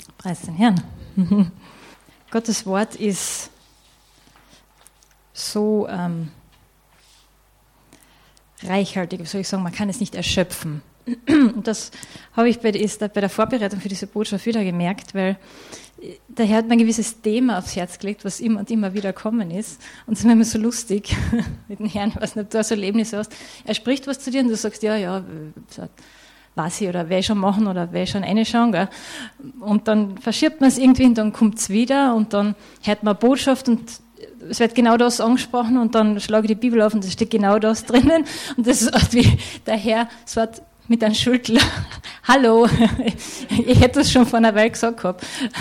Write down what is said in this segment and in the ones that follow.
Preis den Herrn. Gottes Wort ist so reichhaltig, wie soll ich sagen, man kann es nicht erschöpfen. Und das habe ich bei der Vorbereitung für diese Botschaft wieder gemerkt, weil der Herr hat mir ein gewisses Thema aufs Herz gelegt, was immer und immer wieder kommen ist. Und es ist mir immer so lustig mit dem Herrn, was nicht, du so Erlebnisse hast. Er spricht was zu dir und du sagst, ja, weiß ich, oder werde ich schon machen, oder werde ich schon reinschauen, gell? Und dann verschiebt man es irgendwie und dann kommt es wieder und dann hört man eine Botschaft und es wird genau das angesprochen und dann schlage ich die Bibel auf und es steht genau das drinnen und das ist wie der Herr sagt mit einem Schüttel, hallo, ich hätte das schon vor einer Weile gesagt gehabt.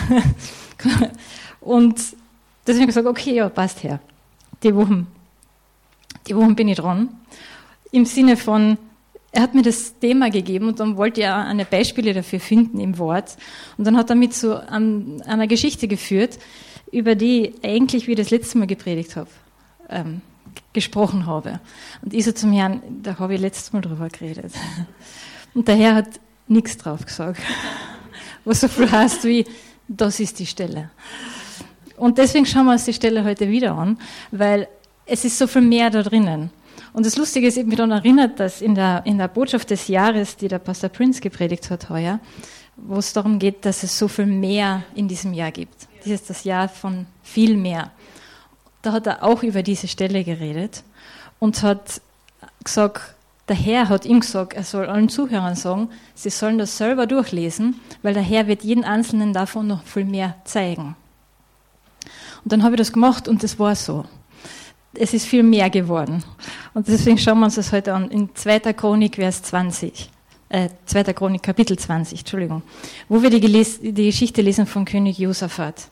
Und deswegen habe ich gesagt, okay, ja, passt her. Die Wochen bin ich dran. Im Sinne von, er hat mir das Thema gegeben und dann wollte er eine Beispiele dafür finden im Wort. Und dann hat er mich zu einer Geschichte geführt, über die eigentlich, wie ich das letzte Mal gepredigt habe, gesprochen habe. Und ich so zum Herrn, da habe ich letztes Mal drüber geredet. Und der Herr hat nichts drauf gesagt. Was so viel heißt wie, das ist die Stelle. Und deswegen schauen wir uns die Stelle heute wieder an, weil es ist so viel mehr da drinnen. Und das Lustige ist, ich habe mich dann erinnert, dass in der Botschaft des Jahres, die der Pastor Prince gepredigt hat heuer, wo es darum geht, dass es so viel mehr in diesem Jahr gibt. Das ist das Jahr von viel mehr. Da hat er auch über diese Stelle geredet und hat gesagt, der Herr hat ihm gesagt, er soll allen Zuhörern sagen, sie sollen das selber durchlesen, weil der Herr wird jeden Einzelnen davon noch viel mehr zeigen. Und dann habe ich das gemacht und das war so. Es ist viel mehr geworden. Und deswegen schauen wir uns das heute an, in 2. Chronik, Vers 20. 2. Chronik, Kapitel 20, Entschuldigung. Wo wir die Geschichte lesen von König Josaphat.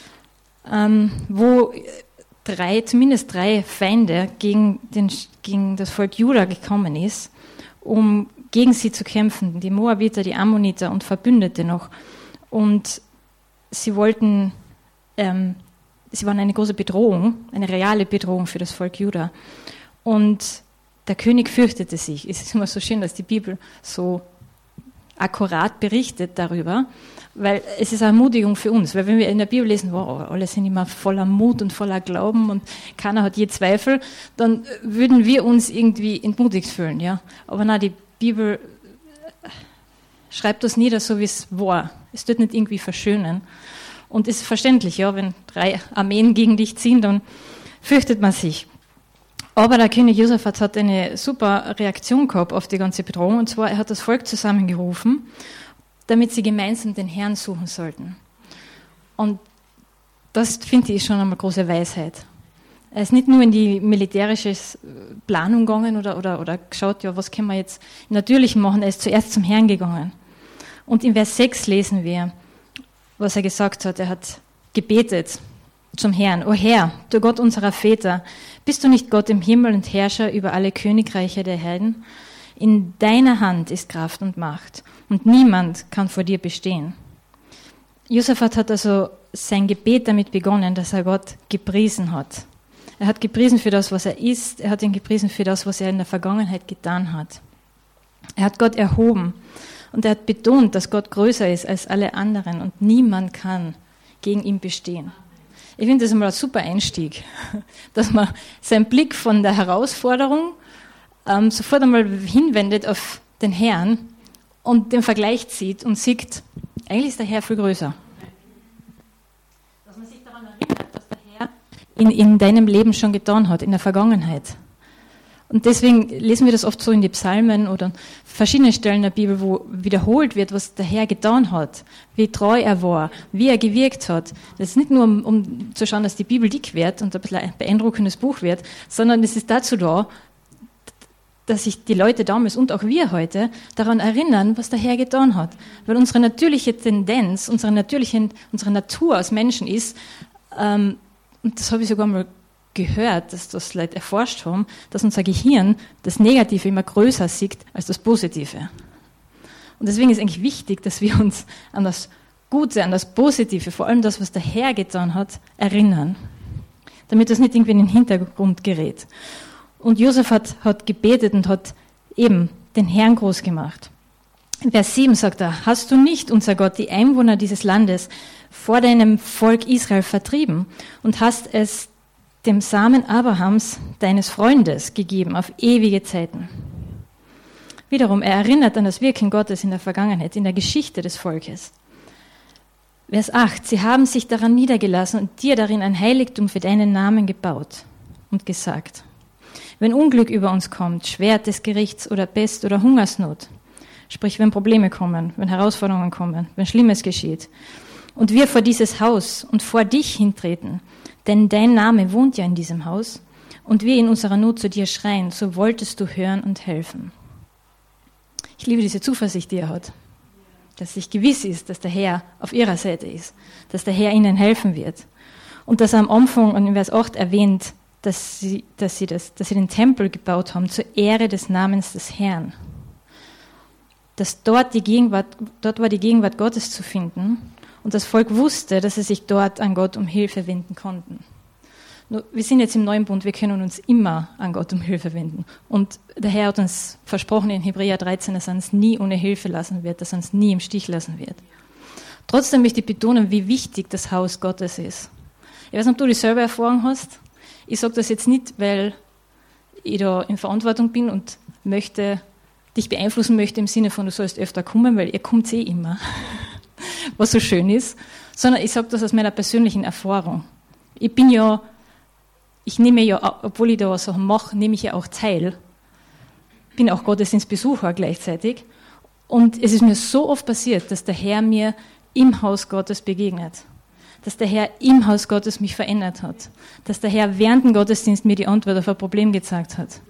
Wo zumindest drei Feinde gegen das Volk Juda gekommen ist, um gegen sie zu kämpfen. Die Moabiter, die Ammoniter und Verbündete noch. Und sie waren eine große Bedrohung, eine reale Bedrohung für das Volk Juda. Und der König fürchtete sich. Es ist immer so schön, dass die Bibel so akkurat berichtet darüber, weil es ist eine Ermutigung für uns. Weil wenn wir in der Bibel lesen, wow, alle sind immer voller Mut und voller Glauben und keiner hat je Zweifel, dann würden wir uns irgendwie entmutigt fühlen. Ja? Aber nein, die Bibel schreibt das nieder, so wie es war. Es tut nicht irgendwie verschönen. Und es ist verständlich, ja, wenn 3 Armeen gegen dich ziehen, dann fürchtet man sich. Aber der König Josaphat hat eine super Reaktion gehabt auf die ganze Bedrohung. Und zwar, er hat das Volk zusammengerufen, damit sie gemeinsam den Herrn suchen sollten. Und das, finde ich, schon einmal große Weisheit. Er ist nicht nur in die militärische Planung gegangen oder geschaut, ja, was können wir jetzt im Natürlichen machen. Er ist zuerst zum Herrn gegangen. Und in Vers 6 lesen wir, was er gesagt hat. Er hat gebetet zum Herrn. O Herr, du Gott unserer Väter, bist du nicht Gott im Himmel und Herrscher über alle Königreiche der Heiden? In deiner Hand ist Kraft und Macht und niemand kann vor dir bestehen. Josaphat hat also sein Gebet damit begonnen, dass er Gott gepriesen hat. Er hat gepriesen für das, was er ist. Er hat ihn gepriesen für das, was er in der Vergangenheit getan hat. Er hat Gott erhoben. Und er hat betont, dass Gott größer ist als alle anderen und niemand kann gegen ihn bestehen. Ich finde das einmal ein super Einstieg, dass man seinen Blick von der Herausforderung sofort einmal hinwendet auf den Herrn und den Vergleich zieht und sieht, eigentlich ist der Herr viel größer. Dass man sich daran erinnert, was der Herr in deinem Leben schon getan hat, in der Vergangenheit. Und deswegen lesen wir das oft so in die Psalmen oder verschiedene Stellen der Bibel, wo wiederholt wird, was der Herr getan hat, wie treu er war, wie er gewirkt hat. Das ist nicht nur, um zu schauen, dass die Bibel dick wird und ein bisschen ein beeindruckendes Buch wird, sondern es ist dazu da, dass sich die Leute damals und auch wir heute daran erinnern, was der Herr getan hat. Weil unsere natürliche Tendenz, unsere Natur als Menschen ist, und das habe ich sogar mal gehört, dass das Leute erforscht haben, dass unser Gehirn das Negative immer größer sieht als das Positive. Und deswegen ist eigentlich wichtig, dass wir uns an das Gute, an das Positive, vor allem das, was der Herr getan hat, erinnern, damit das nicht irgendwie in den Hintergrund gerät. Und Josaphat hat gebetet und hat eben den Herrn groß gemacht. In Vers 7 sagt er, hast du nicht, unser Gott, die Einwohner dieses Landes vor deinem Volk Israel vertrieben und hast es dem Samen Abrahams, deines Freundes, gegeben auf ewige Zeiten. Wiederum, er erinnert an das Wirken Gottes in der Vergangenheit, in der Geschichte des Volkes. Vers 8, sie haben sich daran niedergelassen und dir darin ein Heiligtum für deinen Namen gebaut und gesagt, wenn Unglück über uns kommt, Schwert des Gerichts oder Pest oder Hungersnot, sprich wenn Probleme kommen, wenn Herausforderungen kommen, wenn Schlimmes geschieht, und wir vor dieses Haus und vor dich hintreten, denn dein Name wohnt ja in diesem Haus, und wir in unserer Not zu dir schreien, so wolltest du hören und helfen. Ich liebe diese Zuversicht, die er hat, dass sich gewiss ist, dass der Herr auf ihrer Seite ist, dass der Herr ihnen helfen wird. Und dass er am Anfang und in Vers 8 erwähnt, dass sie den Tempel gebaut haben zur Ehre des Namens des Herrn. Dass dort war die Gegenwart Gottes zu finden und das Volk wusste, dass sie sich dort an Gott um Hilfe wenden konnten. Nur, wir sind jetzt im neuen Bund, wir können uns immer an Gott um Hilfe wenden. Und der Herr hat uns versprochen in Hebräer 13, dass er uns nie ohne Hilfe lassen wird, dass er uns nie im Stich lassen wird. Trotzdem möchte ich betonen, wie wichtig das Haus Gottes ist. Ich weiß nicht, ob du dieselbe Erfahrung hast. Ich sage das jetzt nicht, weil ich da in Verantwortung bin und dich beeinflussen möchte im Sinne von, du sollst öfter kommen, weil ihr kommt immer, was so schön ist, sondern ich sage das aus meiner persönlichen Erfahrung. Ich nehme ja, obwohl ich da Sachen mache, nehme ich ja auch teil. Bin auch Gottesdienstbesucher gleichzeitig. Und es ist mir so oft passiert, dass der Herr mir im Haus Gottes begegnet. Dass der Herr im Haus Gottes mich verändert hat. Dass der Herr während dem Gottesdienst mir die Antwort auf ein Problem gezeigt hat.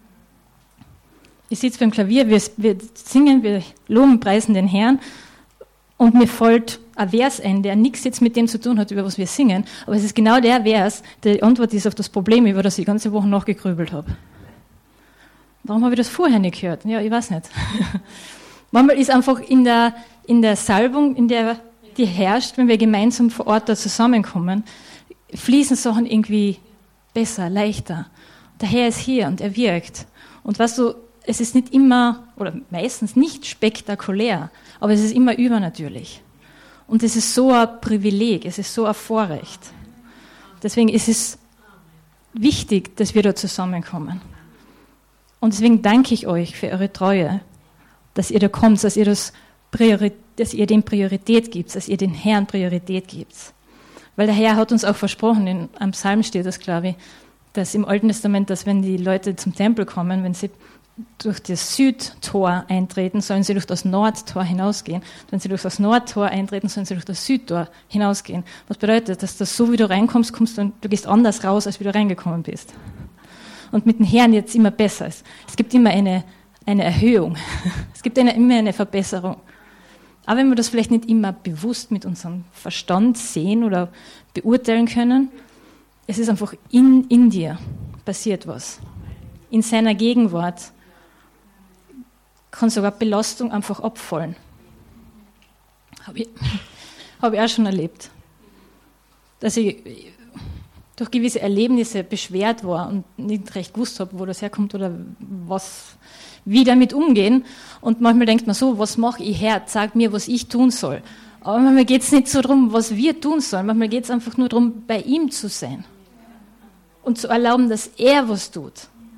Ich sitze beim Klavier, wir singen, wir loben, preisen den Herrn und mir fällt ein Vers ein, der nichts jetzt mit dem zu tun hat, über was wir singen, aber es ist genau der Vers, der die Antwort ist auf das Problem, über das ich die ganze Woche nachgegrübelt habe. Warum habe ich das vorher nicht gehört? Ja, ich weiß nicht. Manchmal ist einfach in der Salbung, in der die herrscht, wenn wir gemeinsam vor Ort da zusammenkommen, fließen Sachen irgendwie besser, leichter. Der Herr ist hier und er wirkt. Und weißt du, es ist nicht immer, oder meistens nicht spektakulär, aber es ist immer übernatürlich. Und es ist so ein Privileg, es ist so ein Vorrecht. Deswegen ist es wichtig, dass wir da zusammenkommen. Und deswegen danke ich euch für eure Treue, dass ihr da kommt, dass ihr dem Priorität gibt, dass ihr den Herrn Priorität gibt. Weil der Herr hat uns auch versprochen, am Psalm steht das, glaube ich, dass im Alten Testament, dass wenn die Leute zum Tempel kommen, wenn sie durch das Südtor eintreten, sollen sie durch das Nordtor hinausgehen. Wenn sie durch das Nordtor eintreten, sollen sie durch das Südtor hinausgehen. Was bedeutet, dass das so, wie du reinkommst, du gehst anders raus, als wie du reingekommen bist. Und mit dem Herrn jetzt immer besser ist. Es gibt immer eine Erhöhung. Es gibt immer eine Verbesserung. Aber wenn wir das vielleicht nicht immer bewusst mit unserem Verstand sehen oder beurteilen können, es ist einfach in dir passiert was. In seiner Gegenwart kann sogar Belastung einfach abfallen. Habe ich auch schon erlebt. Dass ich durch gewisse Erlebnisse beschwert war und nicht recht gewusst habe, wo das herkommt oder wie damit umgehen. Und manchmal denkt man so, was mache ich, Herr, sag mir, was ich tun soll. Aber manchmal geht es nicht so darum, was wir tun sollen. Manchmal geht es einfach nur darum, bei ihm zu sein. Und zu erlauben, dass er was tut.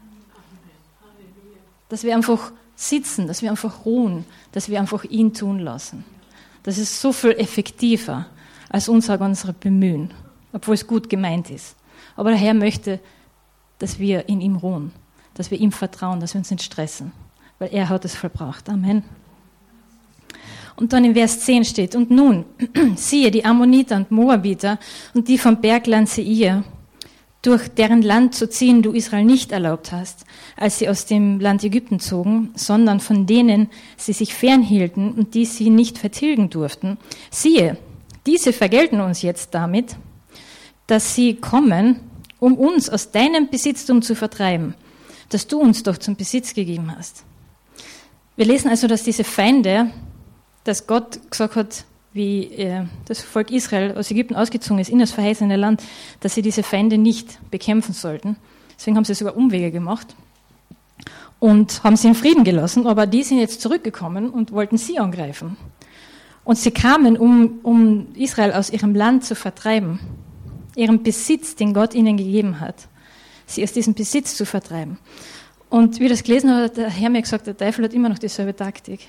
Dass wir einfach sitzen, dass wir einfach ruhen, dass wir einfach ihn tun lassen. Das ist so viel effektiver als unser Bemühen, obwohl es gut gemeint ist. Aber der Herr möchte, dass wir in ihm ruhen, dass wir ihm vertrauen, dass wir uns nicht stressen, weil er hat es vollbracht. Amen. Und dann in Vers 10 steht, und nun, siehe, die Ammoniter und Moabiter und die vom Bergland Seir, durch deren Land zu ziehen du Israel nicht erlaubt hast, als sie aus dem Land Ägypten zogen, sondern von denen sie sich fernhielten und die sie nicht vertilgen durften. Siehe, diese vergelten uns jetzt damit, dass sie kommen, um uns aus deinem Besitztum zu vertreiben, das du uns doch zum Besitz gegeben hast. Wir lesen also, dass diese Feinde, dass Gott gesagt hat, wie das Volk Israel aus Ägypten ausgezogen ist in das verheißene Land, dass sie diese Feinde nicht bekämpfen sollten. Deswegen haben sie sogar Umwege gemacht. und haben sie in Frieden gelassen, aber die sind jetzt zurückgekommen und wollten sie angreifen. Und sie kamen, um Israel aus ihrem Land zu vertreiben, ihren Besitz, den Gott ihnen gegeben hat, sie aus diesem Besitz zu vertreiben. Und wie ich das gelesen habe, hat der Herr mir gesagt, der Teufel hat immer noch dieselbe Taktik.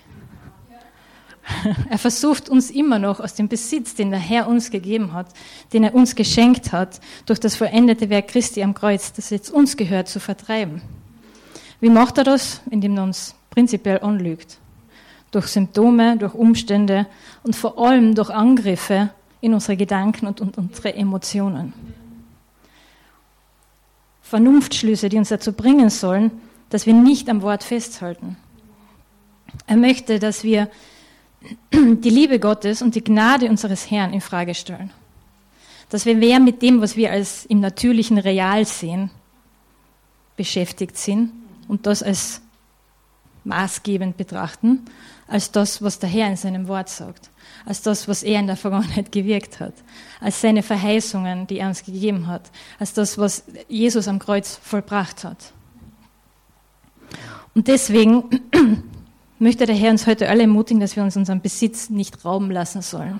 Er versucht uns immer noch aus dem Besitz, den der Herr uns gegeben hat, den er uns geschenkt hat, durch das vollendete Werk Christi am Kreuz, das jetzt uns gehört, zu vertreiben. Wie macht er das? Indem er uns prinzipiell anlügt. Durch Symptome, durch Umstände und vor allem durch Angriffe in unsere Gedanken und unsere Emotionen. Vernunftschlüsse, die uns dazu bringen sollen, dass wir nicht am Wort festhalten. Er möchte, dass wir die Liebe Gottes und die Gnade unseres Herrn in Frage stellen. Dass wir mehr mit dem, was wir als im natürlichen Real sehen, beschäftigt sind und das als maßgebend betrachten, als das, was der Herr in seinem Wort sagt, als das, was er in der Vergangenheit gewirkt hat, als seine Verheißungen, die er uns gegeben hat, als das, was Jesus am Kreuz vollbracht hat. Und deswegen möchte der Herr uns heute alle ermutigen, dass wir uns unseren Besitz nicht rauben lassen sollen.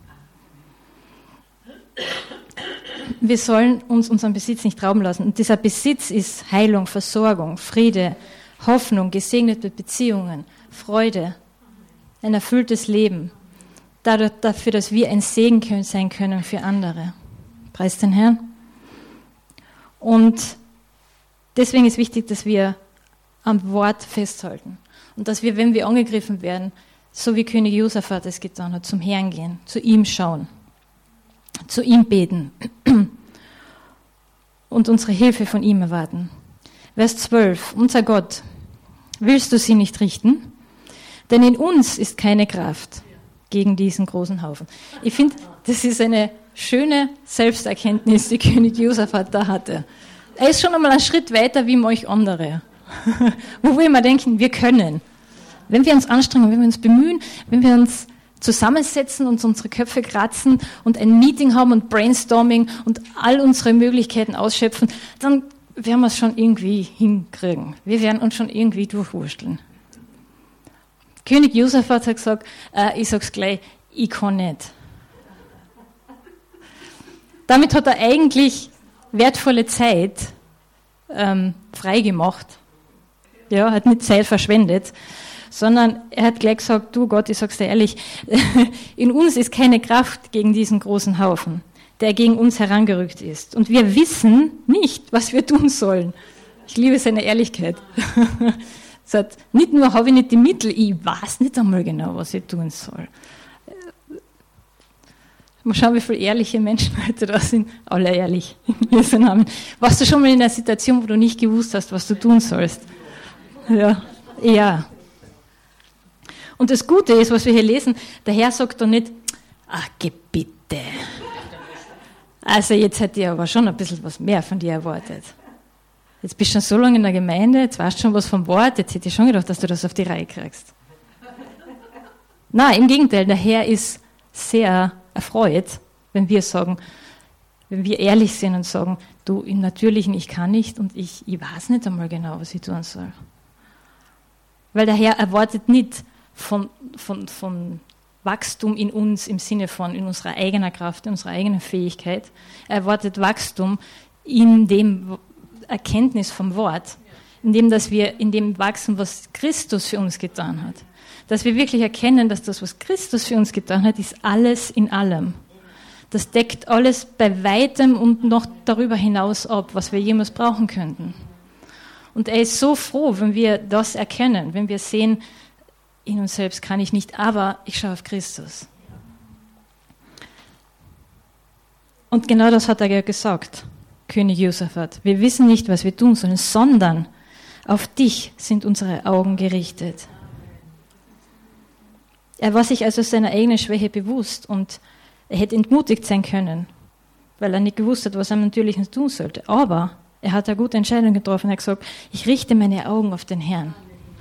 Wir sollen uns unseren Besitz nicht rauben lassen. Und dieser Besitz ist Heilung, Versorgung, Friede, Hoffnung, gesegnete Beziehungen, Freude, ein erfülltes Leben. Dafür, dass wir ein Segen sein können für andere. Preis den Herrn. Und deswegen ist wichtig, dass wir am Wort festhalten. Und dass wir, wenn wir angegriffen werden, so wie König Josaphat es getan hat, zum Herrn gehen, zu ihm schauen, zu ihm beten und unsere Hilfe von ihm erwarten. Vers 12. Unser Gott, willst du sie nicht richten? Denn in uns ist keine Kraft gegen diesen großen Haufen. Ich finde, das ist eine schöne Selbsterkenntnis, die König Josaphat da hatte. Er ist schon einmal einen Schritt weiter wie manch andere. Wo wir immer denken, wir können. Wenn wir uns anstrengen, wenn wir uns bemühen, wenn wir uns zusammensetzen und unsere Köpfe kratzen und ein Meeting haben und Brainstorming und all unsere Möglichkeiten ausschöpfen, dann werden wir es schon irgendwie hinkriegen. Wir werden uns schon irgendwie durchwursteln. König Josaphat hat gesagt, ich sag's gleich, ich kann nicht. Damit hat er eigentlich wertvolle Zeit freigemacht. Ja, hat nicht Zeit verschwendet, sondern er hat gleich gesagt, du Gott, ich sag's dir ehrlich, in uns ist keine Kraft gegen diesen großen Haufen, der gegen uns herangerückt ist. Und wir wissen nicht, was wir tun sollen. Ich liebe seine Ehrlichkeit. Er sagt, nicht nur habe ich nicht die Mittel, ich weiß nicht einmal genau, was ich tun soll. Mal schauen, wie viele ehrliche Menschen heute da sind. Alle ehrlich, in Jesu Namen. Warst du schon mal in einer Situation, wo du nicht gewusst hast, was du tun sollst? Ja. Und das Gute ist, was wir hier lesen, der Herr sagt doch nicht, ach, geh bitte. Also jetzt hätte ich aber schon ein bisschen was mehr von dir erwartet. Jetzt bist du schon so lange in der Gemeinde, jetzt weißt du schon was vom Wort, jetzt hätte ich schon gedacht, dass du das auf die Reihe kriegst. Nein, im Gegenteil, der Herr ist sehr erfreut, wenn wir sagen, wenn wir ehrlich sind und sagen, du, im Natürlichen, ich kann nicht und ich weiß nicht einmal genau, was ich tun soll. Weil der Herr erwartet nicht von Wachstum in uns im Sinne von in unserer eigenen Kraft, in unserer eigenen Fähigkeit. Er erwartet Wachstum in dem Erkenntnis vom Wort, in dem wachsen, was Christus für uns getan hat. Dass wir wirklich erkennen, dass das, was Christus für uns getan hat, ist alles in allem. Das deckt alles bei weitem und noch darüber hinaus ab, was wir jemals brauchen könnten. Und er ist so froh, wenn wir das erkennen, wenn wir sehen, in uns selbst kann ich nicht, aber ich schaue auf Christus. Und genau das hat er ja gesagt, König Josaphat. Wir wissen nicht, was wir tun sollen, sondern auf dich sind unsere Augen gerichtet. Er war sich also seiner eigenen Schwäche bewusst und er hätte entmutigt sein können, weil er nicht gewusst hat, was er im Natürlichen tun sollte. Aber er hat eine gute Entscheidung getroffen. Er hat gesagt, ich richte meine Augen auf den Herrn.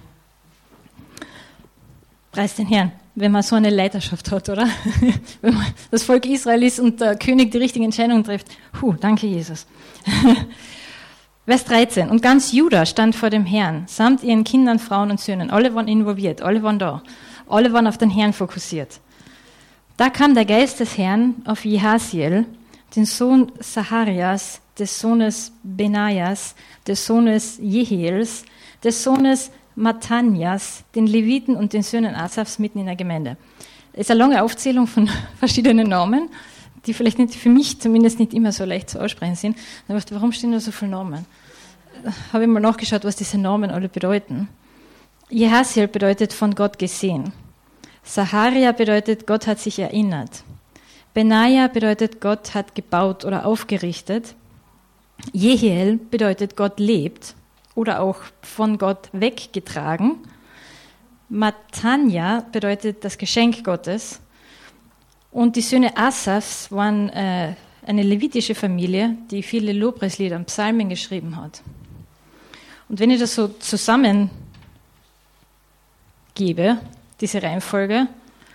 Preis den Herrn, wenn man so eine Leiterschaft hat, oder? Wenn man das Volk Israel ist und der König die richtige Entscheidung trifft. Danke Jesus. Vers 13. Und ganz Juda stand vor dem Herrn, samt ihren Kindern, Frauen und Söhnen. Alle waren involviert, alle waren da. Alle waren auf den Herrn fokussiert. Da kam der Geist des Herrn auf Jehasiel, den Sohn Sacharias, des Sohnes Benajas, des Sohnes Jehiels, des Sohnes Matanias, den Leviten und den Söhnen Asafs mitten in der Gemeinde. Das ist eine lange Aufzählung von verschiedenen Namen, die vielleicht nicht, für mich zumindest nicht immer so leicht zu aussprechen sind. Dann dachte ich, warum stehen da so viele Namen? Habe ich mal nachgeschaut, was diese Namen alle bedeuten. Jehasiel bedeutet von Gott gesehen. Sacharia bedeutet, Gott hat sich erinnert. Benaja bedeutet, Gott hat gebaut oder aufgerichtet. Jehiel bedeutet, Gott lebt oder auch von Gott weggetragen. Matanja bedeutet das Geschenk Gottes. Und die Söhne Asafs waren eine levitische Familie, die viele Lobpreislieder und Psalmen geschrieben hat. Und wenn ich das so zusammengebe, diese Reihenfolge,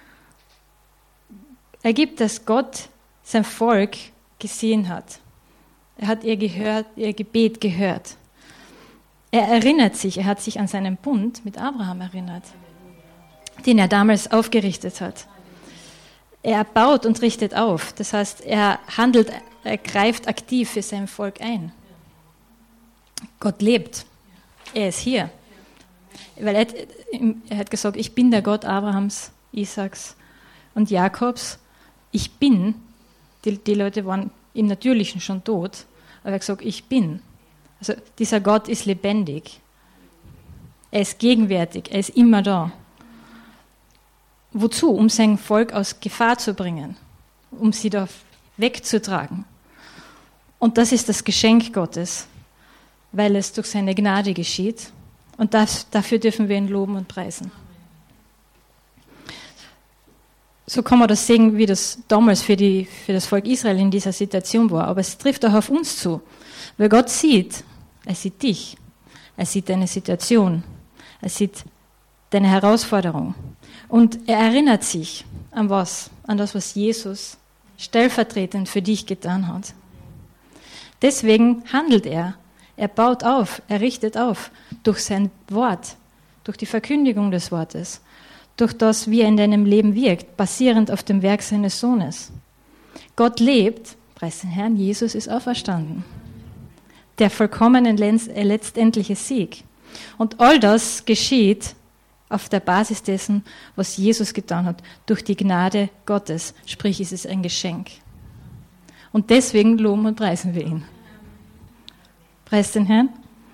ergibt, dass Gott sein Volk gesehen hat. Er hat ihr Gebet gehört. Er erinnert sich, er hat sich an seinen Bund mit Abraham erinnert, den er damals aufgerichtet hat. Er baut und richtet auf. Das heißt, er handelt, er greift aktiv für sein Volk ein. Gott lebt. Er ist hier. Weil er hat gesagt, ich bin der Gott Abrahams, Isaaks und Jakobs. Ich bin. Die Leute waren im Natürlichen schon tot. Aber er hat gesagt, ich bin. Also dieser Gott ist lebendig. Er ist gegenwärtig. Er ist immer da. Wozu? Um sein Volk aus Gefahr zu bringen, um sie da wegzutragen. Und das ist das Geschenk Gottes, weil es durch seine Gnade geschieht. Und dafür dürfen wir ihn loben und preisen. So kann man das sehen, wie das damals für das Volk Israel in dieser Situation war. Aber es trifft auch auf uns zu. Weil Gott sieht, er sieht dich, er sieht deine Situation, er sieht deine Herausforderung. Und er erinnert sich an was? An das, was Jesus stellvertretend für dich getan hat. Deswegen handelt er. Er baut auf, er richtet auf durch sein Wort, durch die Verkündigung des Wortes, durch das, wie er in deinem Leben wirkt, basierend auf dem Werk seines Sohnes. Gott lebt, preis den Herrn, Jesus ist auferstanden. Der vollkommene letztendliche Sieg. Und all das geschieht auf der Basis dessen, was Jesus getan hat, durch die Gnade Gottes. Sprich, es ist ein Geschenk. Und deswegen loben und preisen wir ihn. Preis den Herrn.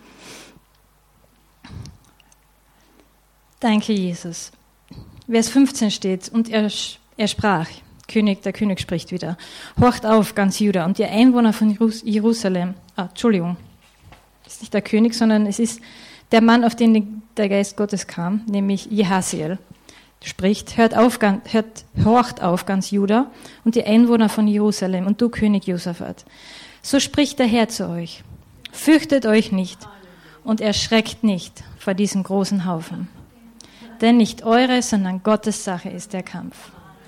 Danke, Jesus. Vers 15 steht, und er sprach, der König spricht wieder, horcht auf, ganz Juda, und ihr Einwohner von Jerusalem, Entschuldigung, ist nicht der König, sondern es ist der Mann, auf den der Geist Gottes kam, nämlich Jehasiel, spricht, horcht auf, ganz Juda, und die Einwohner von Jerusalem, und du König Josaphat. So spricht der Herr zu euch, fürchtet euch nicht und erschreckt nicht vor diesem großen Haufen. Denn nicht eure, sondern Gottes Sache ist der Kampf.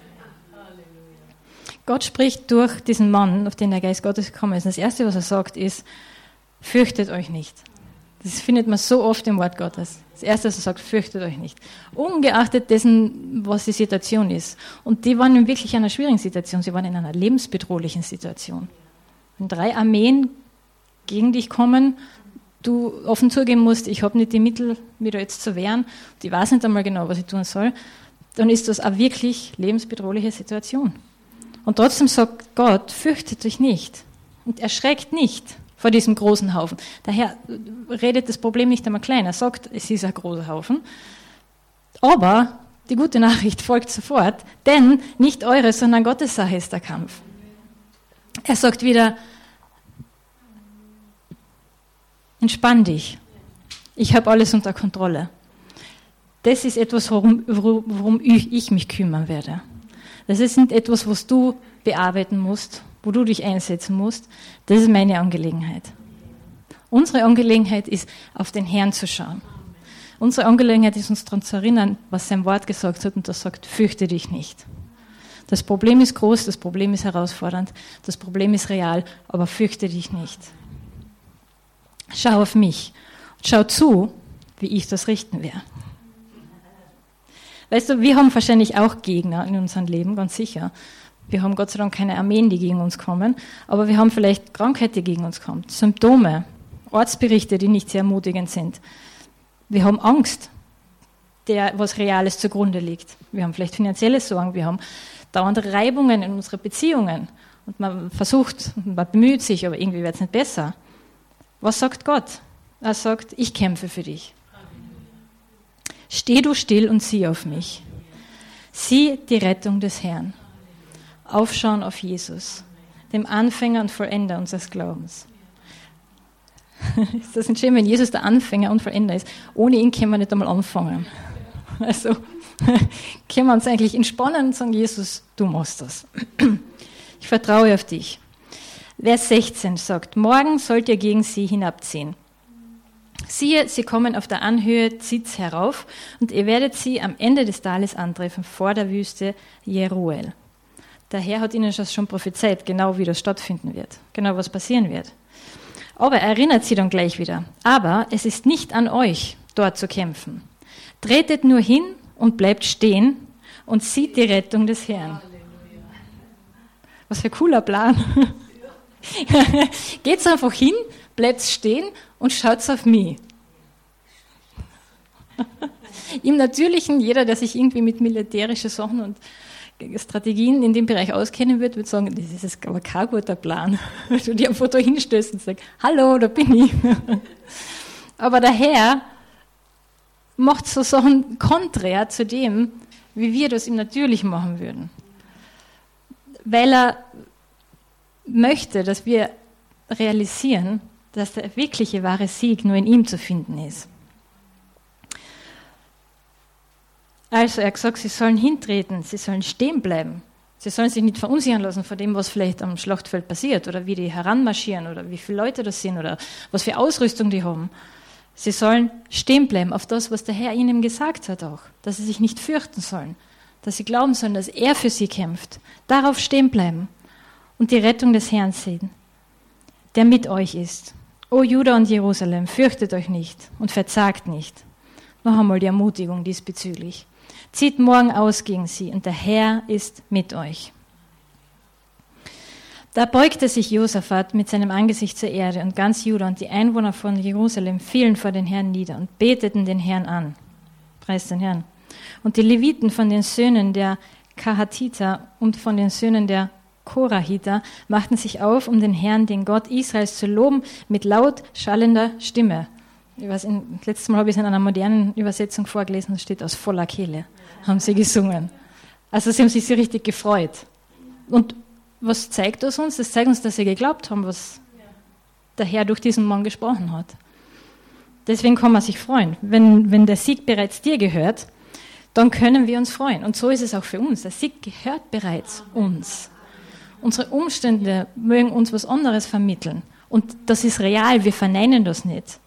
Gott spricht durch diesen Mann, auf den der Geist Gottes gekommen ist. Das Erste, was er sagt, ist, fürchtet euch nicht. Das findet man so oft im Wort Gottes. Das Erste, was er sagt, fürchtet euch nicht. Ungeachtet dessen, was die Situation ist. Und die waren in wirklich einer schwierigen Situation. Sie waren in einer lebensbedrohlichen Situation. Wenn 3 Armeen gegen dich kommen, du offen zugeben musst, ich habe nicht die Mittel, mich da jetzt zu wehren, und ich weiß nicht einmal genau, was ich tun soll, dann ist das eine wirklich lebensbedrohliche Situation. Und trotzdem sagt Gott, fürchtet euch nicht und erschreckt nicht vor diesem großen Haufen. Daher redet das Problem nicht einmal klein. Er sagt, es ist ein großer Haufen. Aber die gute Nachricht folgt sofort, denn nicht eure, sondern Gottes Sache ist der Kampf. Er sagt wieder, entspann dich. Ich habe alles unter Kontrolle. Das ist etwas, worum ich mich kümmern werde. Das ist nicht etwas, was du bearbeiten musst, wo du dich einsetzen musst. Das ist meine Angelegenheit. Unsere Angelegenheit ist, auf den Herrn zu schauen. Unsere Angelegenheit ist, uns daran zu erinnern, was sein Wort gesagt hat, und das sagt, fürchte dich nicht. Das Problem ist groß, das Problem ist herausfordernd, das Problem ist real, aber fürchte dich nicht. Schau auf mich. Schau zu, wie ich das richten werde. Weißt du, wir haben wahrscheinlich auch Gegner in unserem Leben, ganz sicher. Wir haben Gott sei Dank keine Armeen, die gegen uns kommen, aber wir haben vielleicht Krankheiten, die gegen uns kommen, Symptome, Ortsberichte, die nicht sehr ermutigend sind. Wir haben Angst, der was Reales zugrunde liegt. Wir haben vielleicht finanzielle Sorgen, wir haben dauernde Reibungen in unseren Beziehungen und man versucht, man bemüht sich, aber irgendwie wird es nicht besser. Was sagt Gott? Er sagt, ich kämpfe für dich. Steh du still und sieh auf mich. Sieh die Rettung des Herrn. Aufschauen auf Jesus, dem Anfänger und Vollender unseres Glaubens. Ist das nicht schön, wenn Jesus der Anfänger und Vollender ist? Ohne ihn können wir nicht einmal anfangen. Also können wir uns eigentlich entspannen und sagen, Jesus, du machst das. Ich vertraue auf dich. Vers 16 sagt, morgen sollt ihr gegen sie hinabziehen. Siehe, sie kommen auf der Anhöhe Ziz herauf und ihr werdet sie am Ende des Tales antreffen, vor der Wüste Jeruel. Der Herr hat ihnen schon prophezeit, genau wie das stattfinden wird, genau was passieren wird. Aber er erinnert sie dann gleich wieder. Aber es ist nicht an euch, dort zu kämpfen. Tretet nur hin und bleibt stehen und sieht die Rettung des Herrn. Was für ein cooler Plan. Geht's einfach hin, bleibt stehen und schaut auf mich. Im Natürlichen, jeder, der sich irgendwie mit militärischen Sachen und Strategien in dem Bereich auskennen wird, würde sagen, das ist aber kein guter Plan. Du dir ein Foto hinstößt und sagst, hallo, da bin ich. Aber der Herr macht so Sachen konträr zu dem, wie wir das im Natürlichen machen würden. Weil er möchte, dass wir realisieren, dass der wirkliche wahre Sieg nur in ihm zu finden ist. Also er hat gesagt, sie sollen hintreten, sie sollen stehen bleiben. Sie sollen sich nicht verunsichern lassen von dem, was vielleicht am Schlachtfeld passiert oder wie die heranmarschieren oder wie viele Leute das sind oder was für Ausrüstung die haben. Sie sollen stehen bleiben auf das, was der Herr ihnen gesagt hat auch, dass sie sich nicht fürchten sollen, dass sie glauben sollen, dass er für sie kämpft. Darauf stehen bleiben und die Rettung des Herrn sehen, der mit euch ist. O Juda und Jerusalem, fürchtet euch nicht und verzagt nicht. Noch einmal die Ermutigung diesbezüglich. Zieht morgen aus gegen sie und der Herr ist mit euch. Da beugte sich Josaphat mit seinem Angesicht zur Erde und ganz Juda und die Einwohner von Jerusalem fielen vor den Herrn nieder und beteten den Herrn an. Preis den Herrn. Und die Leviten von den Söhnen der Kahatiter und von den Söhnen der Korahiter machten sich auf, um den Herrn, den Gott Israels, zu loben mit laut schallender Stimme. Letztes Mal habe ich es in einer modernen Übersetzung vorgelesen, das steht aus voller Kehle, haben sie gesungen. Also sie haben sich so richtig gefreut. Und was zeigt das uns? Das zeigt uns, dass sie geglaubt haben, was der Herr durch diesen Mann gesprochen hat. Deswegen kann man sich freuen. Wenn der Sieg bereits dir gehört, dann können wir uns freuen. Und so ist es auch für uns. Der Sieg gehört bereits uns. Unsere Umstände mögen uns was anderes vermitteln. Und das ist real, wir verneinen das nicht.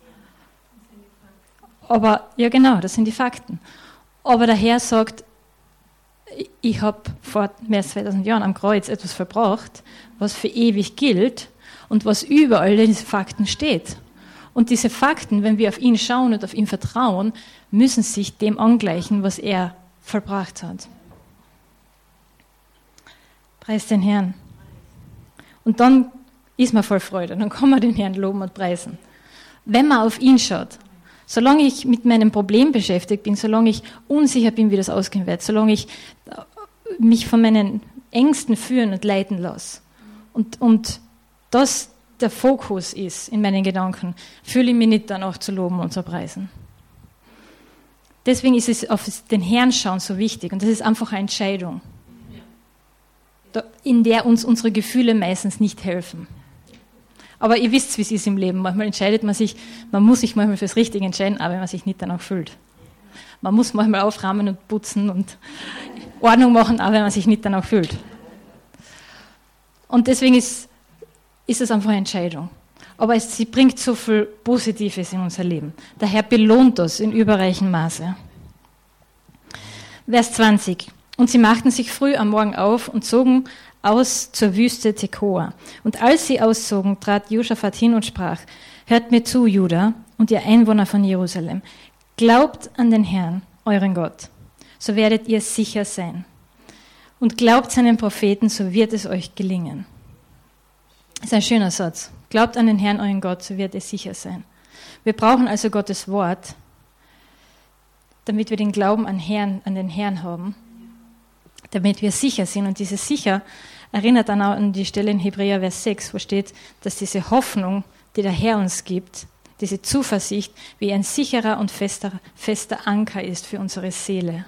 Aber, ja genau, das sind die Fakten. Aber der Herr sagt, ich habe vor mehr als 2000 Jahren am Kreuz etwas verbracht, was für ewig gilt und was überall in diesen Fakten steht. Und diese Fakten, wenn wir auf ihn schauen und auf ihn vertrauen, müssen sich dem angleichen, was er vollbracht hat. Preis den Herrn. Und dann ist man voll Freude, dann kann man den Herrn loben und preisen. Wenn man auf ihn schaut, solange ich mit meinem Problem beschäftigt bin, solange ich unsicher bin, wie das ausgehen wird, solange ich mich von meinen Ängsten führen und leiten lasse und das der Fokus ist in meinen Gedanken, fühle ich mich nicht danach zu loben und zu preisen. Deswegen ist es auf den Herrn schauen so wichtig und das ist einfach eine Entscheidung, in der uns unsere Gefühle meistens nicht helfen. Aber ihr wisst, wie es ist im Leben. Manchmal entscheidet man sich, man muss sich manchmal fürs Richtige entscheiden, aber wenn man sich nicht danach fühlt. Man muss manchmal aufräumen und putzen und Ordnung machen, auch wenn man sich nicht danach fühlt. Und deswegen ist es einfach eine Entscheidung. Aber sie bringt so viel Positives in unser Leben. Der Herr belohnt das in überreichem Maße. Vers 20. Und sie machten sich früh am Morgen auf und zogen aus zur Wüste Tekoa. Und als sie auszogen, trat Josaphat hin und sprach, Hört mir zu, Juda und ihr Einwohner von Jerusalem. Glaubt an den Herrn, euren Gott, so werdet ihr sicher sein. Und glaubt seinen Propheten, so wird es euch gelingen. Das ist ein schöner Satz. Glaubt an den Herrn, euren Gott, so wird es sicher sein. Wir brauchen also Gottes Wort, damit wir den Glauben an den Herrn haben, damit wir sicher sind. Und dieses sicher erinnert dann auch an die Stelle in Hebräer Vers 6, wo steht, dass diese Hoffnung, die der Herr uns gibt, diese Zuversicht, wie ein sicherer und fester Anker ist für unsere Seele.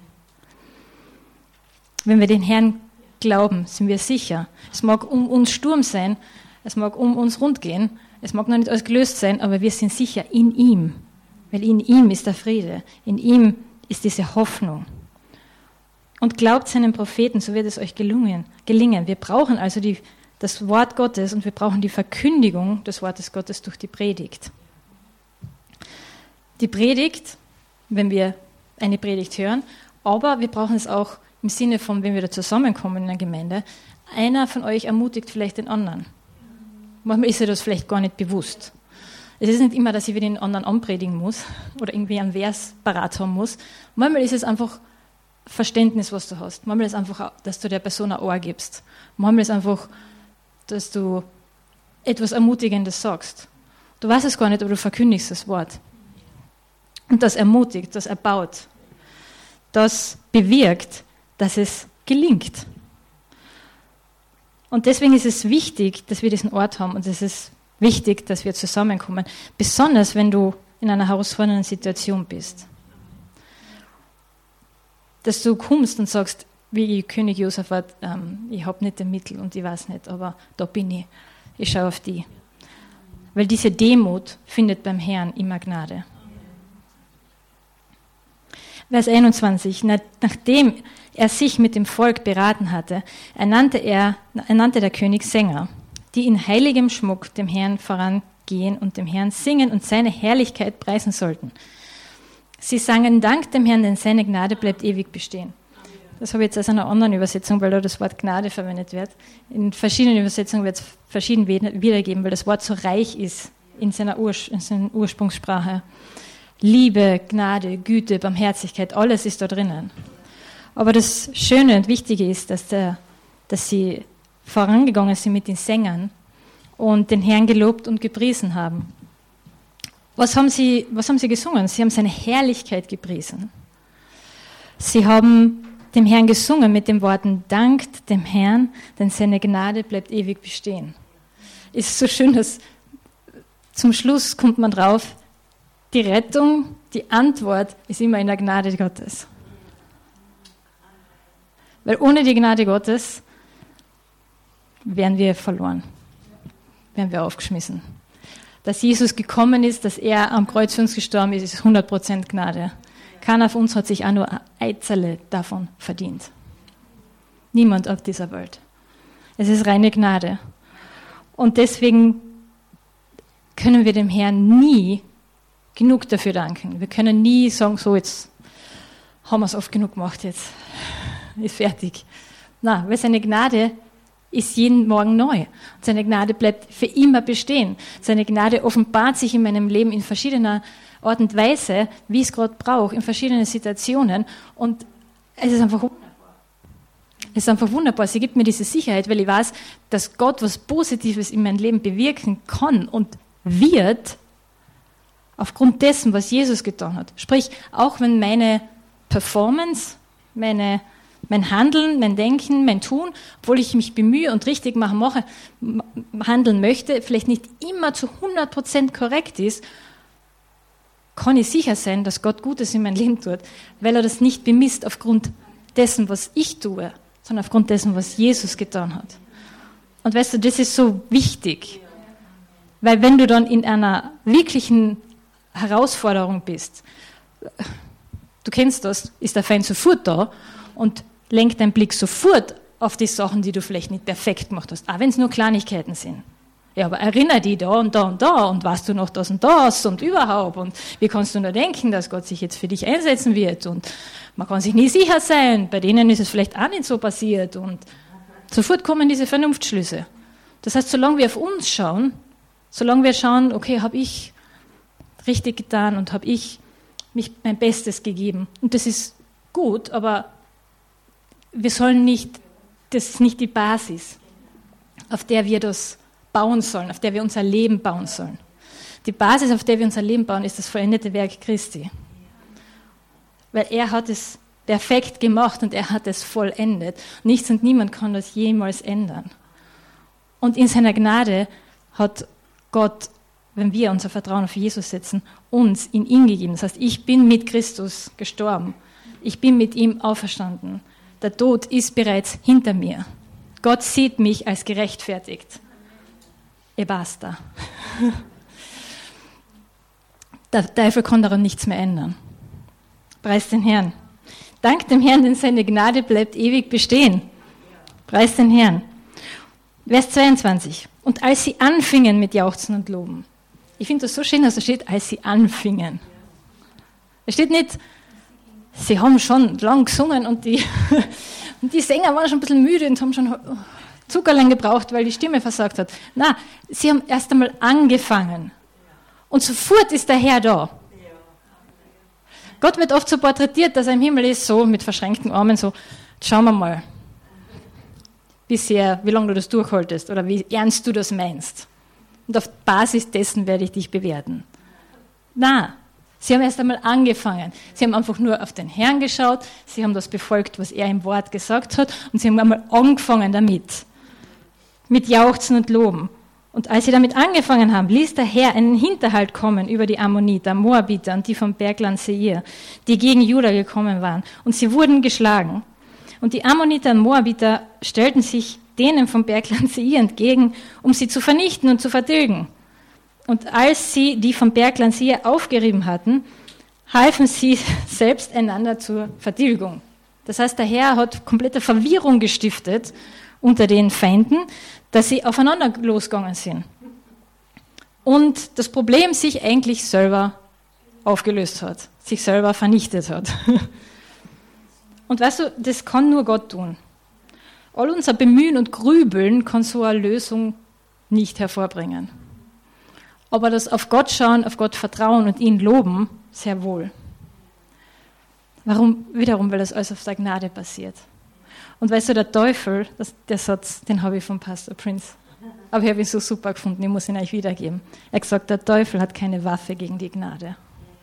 Wenn wir den Herrn glauben, sind wir sicher. Es mag um uns Sturm sein, es mag um uns rund gehen, es mag noch nicht alles gelöst sein, aber wir sind sicher in ihm. Weil in ihm ist der Friede, in ihm ist diese Hoffnung. Und glaubt seinen Propheten, so wird es euch gelingen. Wir brauchen also das Wort Gottes und wir brauchen die Verkündigung des Wortes Gottes durch die Predigt. Die Predigt, wenn wir eine Predigt hören, aber wir brauchen es auch im Sinne von, wenn wir da zusammenkommen in einer Gemeinde, einer von euch ermutigt vielleicht den anderen. Manchmal ist ja das vielleicht gar nicht bewusst. Es ist nicht immer, dass ich wieder den anderen anpredigen muss oder irgendwie einen Vers parat haben muss. Manchmal ist es einfach Verständnis, was du hast. Manchmal ist es einfach, dass du der Person ein Ohr gibst. Manchmal ist es einfach, dass du etwas Ermutigendes sagst. Du weißt es gar nicht, aber du verkündigst das Wort. Und das ermutigt, das erbaut, das bewirkt, dass es gelingt. Und deswegen ist es wichtig, dass wir diesen Ort haben und es ist wichtig, dass wir zusammenkommen, besonders wenn du in einer herausfordernden Situation bist. Dass du kommst und sagst, wie König Josaphat, ich habe nicht die Mittel und ich weiß nicht, aber da bin ich schaue auf die. Weil diese Demut findet beim Herrn immer Gnade. Vers 21, nachdem er sich mit dem Volk beraten hatte, ernannte der König Sänger, die in heiligem Schmuck dem Herrn vorangehen und dem Herrn singen und seine Herrlichkeit preisen sollten. Sie sangen Dank dem Herrn, denn seine Gnade bleibt ewig bestehen. Das habe ich jetzt aus einer anderen Übersetzung, weil da das Wort Gnade verwendet wird. In verschiedenen Übersetzungen wird es verschieden wiedergeben, weil das Wort so reich ist in seiner Ursprungssprache. Liebe, Gnade, Güte, Barmherzigkeit, alles ist da drinnen. Aber das Schöne und Wichtige ist, dass sie vorangegangen sind mit den Sängern und den Herrn gelobt und gepriesen haben. Was haben sie gesungen? Sie haben seine Herrlichkeit gepriesen. Sie haben dem Herrn gesungen mit den Worten, dankt dem Herrn, denn seine Gnade bleibt ewig bestehen. Es ist so schön, dass zum Schluss kommt man drauf, die Rettung, die Antwort ist immer in der Gnade Gottes. Weil ohne die Gnade Gottes wären wir verloren, wären wir aufgeschmissen. Dass Jesus gekommen ist, dass er am Kreuz für uns gestorben ist, ist 100% Gnade. Keiner von uns hat sich auch nur ein Eizerle davon verdient. Niemand auf dieser Welt. Es ist reine Gnade. Und deswegen können wir dem Herrn nie genug dafür danken. Wir können nie sagen, so jetzt haben wir es oft genug gemacht, jetzt ist fertig. Nein, weil seine Gnade ist jeden Morgen neu. Und seine Gnade bleibt für immer bestehen. Seine Gnade offenbart sich in meinem Leben in verschiedener Art und Weise, wie ich es gerade brauche, in verschiedenen Situationen. Und es ist einfach wunderbar. Es ist einfach wunderbar. Sie gibt mir diese Sicherheit, weil ich weiß, dass Gott was Positives in meinem Leben bewirken kann und wird, aufgrund dessen, was Jesus getan hat. Sprich, auch wenn meine Performance, mein Handeln, mein Denken, mein Tun, obwohl ich mich bemühe und richtig handeln möchte, vielleicht nicht immer zu 100% korrekt ist, kann ich sicher sein, dass Gott Gutes in mein Leben tut, weil er das nicht bemisst aufgrund dessen, was ich tue, sondern aufgrund dessen, was Jesus getan hat. Und weißt du, das ist so wichtig, weil wenn du dann in einer wirklichen Herausforderung bist, du kennst das, ist der Feind sofort da und lenkt deinen Blick sofort auf die Sachen, die du vielleicht nicht perfekt gemacht hast, auch wenn es nur Kleinigkeiten sind. Ja, aber erinnere dich da und da und da und weißt du noch das und das und überhaupt und wie kannst du nur denken, dass Gott sich jetzt für dich einsetzen wird und man kann sich nie sicher sein, bei denen ist es vielleicht auch nicht so passiert und sofort kommen diese Vernunftsschlüsse. Das heißt, solange wir auf uns schauen, Solange wir schauen, okay, habe ich richtig getan und habe ich mein Bestes gegeben. Und das ist gut, aber wir sollen nicht, das ist nicht die Basis, auf der wir das bauen sollen, auf der wir unser Leben bauen sollen. Die Basis, auf der wir unser Leben bauen, ist das vollendete Werk Christi. Weil er hat es perfekt gemacht und er hat es vollendet. Nichts und niemand kann das jemals ändern. Und in seiner Gnade hat Gott, wenn wir unser Vertrauen auf Jesus setzen, uns in ihn gegeben. Das heißt, ich bin mit Christus gestorben. Ich bin mit ihm auferstanden. Der Tod ist bereits hinter mir. Gott sieht mich als gerechtfertigt. E basta. Der Teufel kann daran nichts mehr ändern. Preis den Herrn. Dank dem Herrn, denn seine Gnade bleibt ewig bestehen. Preis den Herrn. Vers 22. Und als sie anfingen mit Jauchzen und Loben. Ich finde das so schön, dass da steht, als sie anfingen. Es steht nicht, sie haben schon lang gesungen und die Sänger waren schon ein bisschen müde und haben schon Zuckerlein gebraucht, weil die Stimme versagt hat. Nein, sie haben erst einmal angefangen. Und sofort ist der Herr da. Gott wird oft so porträtiert, dass er im Himmel ist, so mit verschränkten Armen, so, schauen wir mal, wie lange du das durchhaltest oder wie ernst du das meinst. Und auf Basis dessen werde ich dich bewerten. Na, sie haben erst einmal angefangen. Sie haben einfach nur auf den Herrn geschaut, sie haben das befolgt, was er im Wort gesagt hat, und sie haben einmal angefangen damit. Mit Jauchzen und Loben. Und als sie damit angefangen haben, ließ der Herr einen Hinterhalt kommen über die Ammoniter, Moabiter und die vom Bergland Seir, die gegen Juda gekommen waren. Und sie wurden geschlagen. Und die Ammoniter und Moabiter stellten sich denen vom Bergland Seir entgegen, um sie zu vernichten und zu vertilgen. Und als sie die vom Bergland Seir aufgerieben hatten, halfen sie selbst einander zur Vertilgung. Das heißt, der Herr hat komplette Verwirrung gestiftet unter den Feinden, dass sie aufeinander losgegangen sind. Und das Problem sich eigentlich selber aufgelöst hat, sich selber vernichtet hat. Und weißt du, das kann nur Gott tun. All unser Bemühen und Grübeln kann so eine Lösung nicht hervorbringen. Aber das auf Gott schauen, auf Gott vertrauen und ihn loben, sehr wohl. Warum? Wiederum, weil das alles auf der Gnade passiert. Und weißt du, der Teufel, der Satz, den habe ich von Pastor Prince, aber ich habe ihn so super gefunden, ich muss ihn euch wiedergeben. Er hat gesagt, der Teufel hat keine Waffe gegen die Gnade.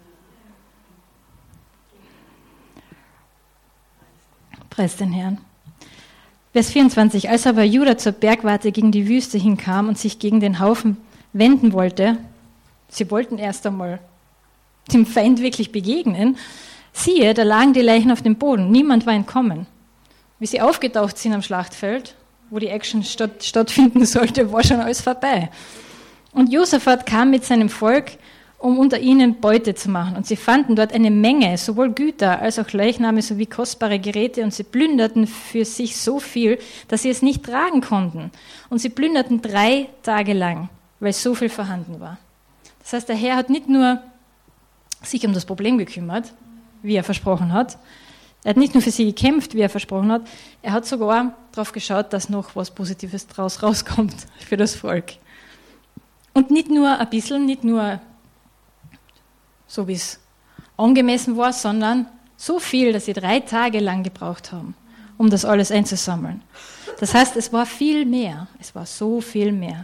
Preis den Herrn. Vers 24. Als aber Juda zur Bergwarte gegen die Wüste hinkam und sich gegen den Haufen wenden wollte, sie wollten erst einmal dem Feind wirklich begegnen, siehe, da lagen die Leichen auf dem Boden, niemand war entkommen. Wie sie aufgetaucht sind am Schlachtfeld, wo die Action stattfinden sollte, war schon alles vorbei. Und Josaphat kam mit seinem Volk, um unter ihnen Beute zu machen. Und sie fanden dort eine Menge, sowohl Güter als auch Leichname sowie kostbare Geräte. Und sie plünderten für sich so viel, dass sie es nicht tragen konnten. Und sie plünderten 3 Tage lang, weil so viel vorhanden war. Das heißt, der Herr hat nicht nur sich um das Problem gekümmert, wie er versprochen hat. Er hat nicht nur für sie gekämpft, wie er versprochen hat, er hat sogar darauf geschaut, dass noch was Positives daraus rauskommt für das Volk. Und nicht nur ein bisschen, nicht nur so, wie es angemessen war, sondern so viel, dass sie 3 Tage lang gebraucht haben, um das alles einzusammeln. Das heißt, es war viel mehr, es war so viel mehr.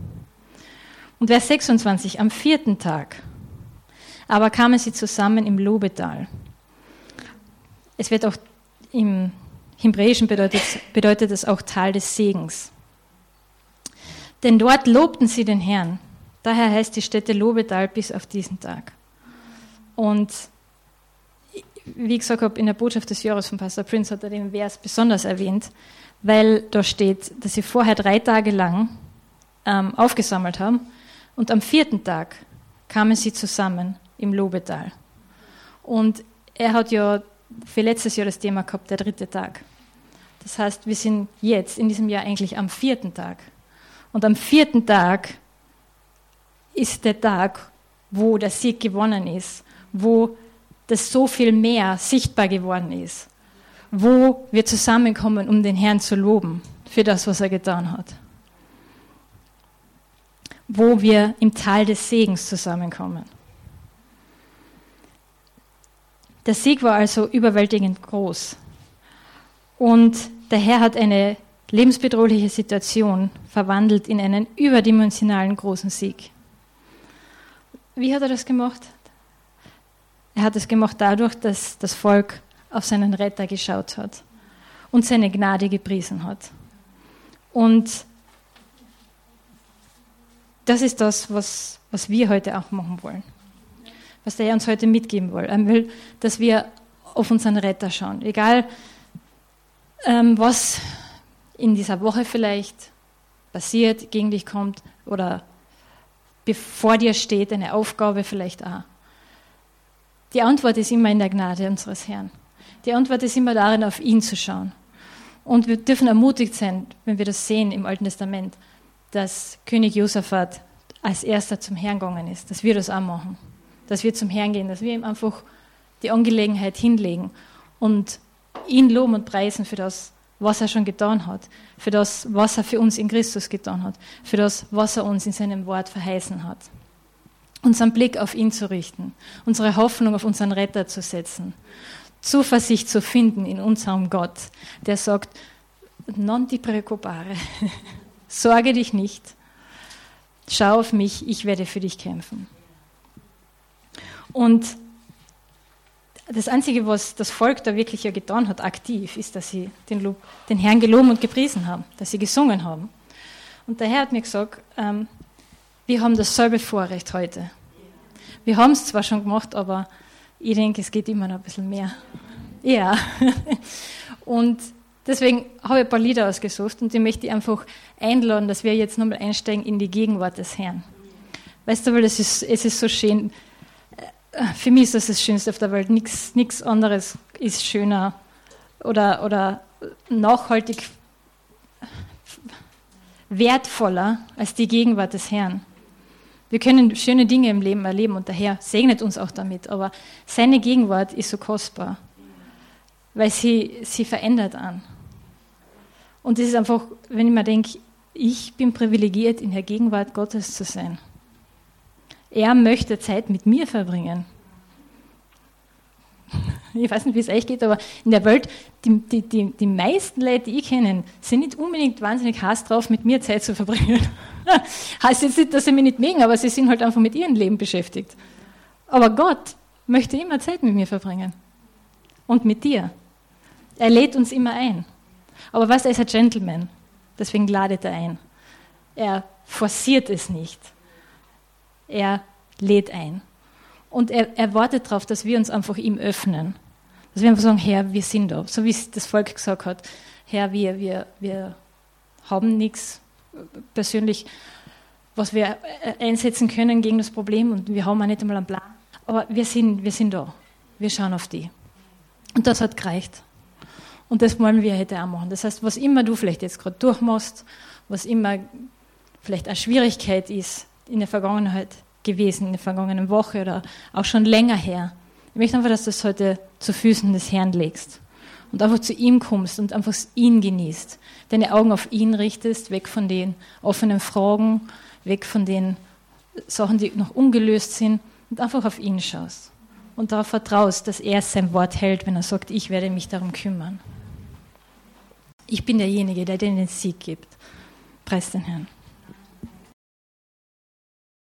Und Vers 26, am 4. Tag aber kamen sie zusammen im Lobetal. Es wird auch im Hebräischen bedeutet es auch Tal des Segens. Denn dort lobten sie den Herrn. Daher heißt die Stätte Lobetal bis auf diesen Tag. Und wie ich gesagt habe, in der Botschaft des Jahres von Pastor Prince hat er den Vers besonders erwähnt, weil da steht, dass sie vorher 3 Tage lang aufgesammelt haben und am 4. Tag kamen sie zusammen im Lobetal. Und er hat ja für letztes Jahr das Thema gehabt, der 3. Tag. Das heißt, wir sind jetzt in diesem Jahr eigentlich am 4. Tag. Und am 4. Tag ist der Tag, wo der Sieg gewonnen ist, wo das so viel mehr sichtbar geworden ist, wo wir zusammenkommen, um den Herrn zu loben für das, was er getan hat. wo wir im Tal des Segens zusammenkommen. Der Sieg war also überwältigend groß. Und der Herr hat eine lebensbedrohliche Situation verwandelt in einen überdimensionalen großen Sieg. Wie hat er das gemacht? Er hat es gemacht dadurch, dass das Volk auf seinen Retter geschaut hat und seine Gnade gepriesen hat. Und das ist das, was wir heute auch machen wollen. Was der Herr uns heute mitgeben will. Er will, dass wir auf unseren Retter schauen. Egal, was in dieser Woche vielleicht passiert, gegen dich kommt oder bevor dir steht, eine Aufgabe vielleicht auch. Die Antwort ist immer in der Gnade unseres Herrn. Die Antwort ist immer darin, auf ihn zu schauen. Und wir dürfen ermutigt sein, wenn wir das sehen im Alten Testament, dass König Josaphat als erster zum Herrn gegangen ist, dass wir das auch machen. Dass wir zum Herrn gehen, dass wir ihm einfach die Angelegenheit hinlegen und ihn loben und preisen für das, was er schon getan hat, für das, was er für uns in Christus getan hat, für das, was er uns in seinem Wort verheißen hat. Unseren Blick auf ihn zu richten, unsere Hoffnung auf unseren Retter zu setzen, Zuversicht zu finden in unserem Gott, der sagt, non ti preoccupare, sorge dich nicht, schau auf mich, ich werde für dich kämpfen. Und das Einzige, was das Volk da wirklich ja getan hat, aktiv, ist, dass sie den Herrn gelobt und gepriesen haben, dass sie gesungen haben. Und der Herr hat mir gesagt, wir haben dasselbe Vorrecht heute. Wir haben es zwar schon gemacht, aber ich denke, es geht immer noch ein bisschen mehr. Ja. Und deswegen habe ich ein paar Lieder ausgesucht und die möchte ich einfach einladen, dass wir jetzt nochmal einsteigen in die Gegenwart des Herrn. Weißt du, weil es ist so schön. Für mich ist das Schönste auf der Welt. Nichts anderes ist schöner oder nachhaltig wertvoller als die Gegenwart des Herrn. Wir können schöne Dinge im Leben erleben und der Herr segnet uns auch damit, aber seine Gegenwart ist so kostbar, weil sie verändert an. Und es ist einfach, wenn ich mir denke, ich bin privilegiert, in der Gegenwart Gottes zu sein. Er möchte Zeit mit mir verbringen. Ich weiß nicht, wie es euch geht, aber in der Welt, die meisten Leute, die ich kenne, sind nicht unbedingt wahnsinnig heiß drauf, mit mir Zeit zu verbringen. Heißt jetzt nicht, dass sie mich nicht mögen, aber sie sind halt einfach mit ihrem Leben beschäftigt. Aber Gott möchte immer Zeit mit mir verbringen. Und mit dir. Er lädt uns immer ein. Aber was, er ist ein Gentleman. Deswegen ladet er ein. Er forciert es nicht. Er lädt ein. Und er wartet darauf, dass wir uns einfach ihm öffnen. Dass wir einfach sagen, Herr, wir sind da. So wie es das Volk gesagt hat. Herr, wir haben nichts persönlich, was wir einsetzen können gegen das Problem und wir haben auch nicht einmal einen Plan. Aber wir sind da. Wir schauen auf die. Und das hat gereicht. Und das wollen wir heute auch machen. Das heißt, was immer du vielleicht jetzt gerade durchmachst, was immer vielleicht eine Schwierigkeit ist in der Vergangenheit gewesen, in der vergangenen Woche oder auch schon länger her. Ich möchte einfach, dass du es heute zu Füßen des Herrn legst und einfach zu ihm kommst und einfach ihn genießt. Deine Augen auf ihn richtest, weg von den offenen Fragen, weg von den Sachen, die noch ungelöst sind und einfach auf ihn schaust. Und darauf vertraust, dass er sein Wort hält, wenn er sagt, ich werde mich darum kümmern. Ich bin derjenige, der dir den Sieg gibt. Preis den Herrn.